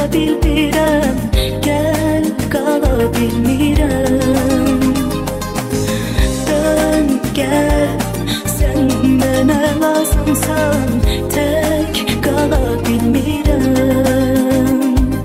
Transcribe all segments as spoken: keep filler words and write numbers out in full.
bilmirəm, gəl qala bilmirəm. Dön gəl, sən mənə lazımsan, tək qala bilmirəm.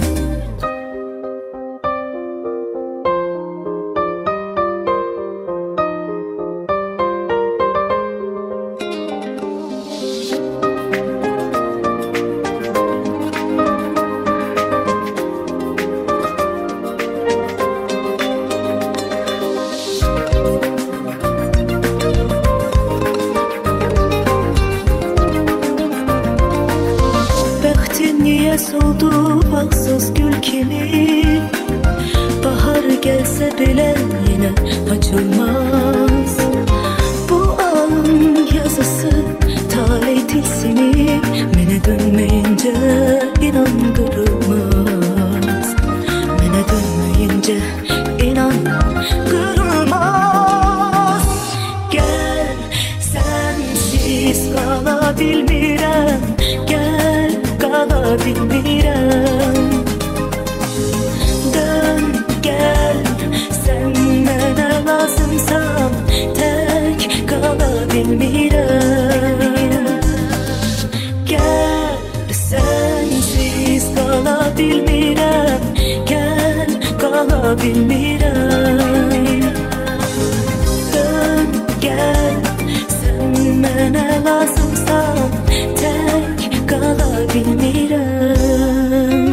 Soldu bağsız gül kimi, bahar gelse bile yine açılmaz. Bu alın yazısı talih tilsimi, mene dönmeyince inan kırılmaz. Mene dönmeyince inan kırılmaz. Gel, sensiz kala bilmirəm, gel qala bilmirəm. Dön gəl, sən mənə lazımsan, tək qala bilmirəm. Gəl, sənsiz qala bilmirəm, gəl qala bilmirəm. Dön gəl, sən mənə lazımsan, tək qala bilmirəm.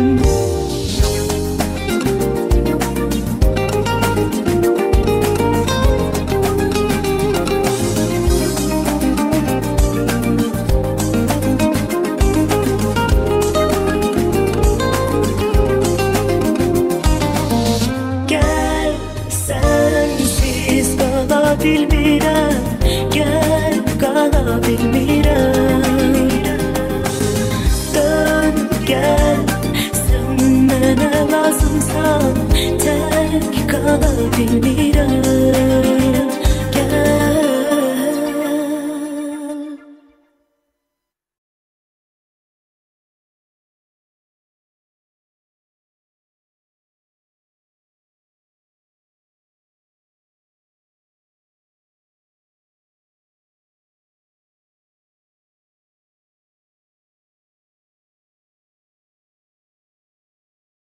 Gəl, sənsiz qala bilmirəm, gəl qala bilmirəm. Dön gəl, sən mənə lazımsan, tək qala bilmirəm.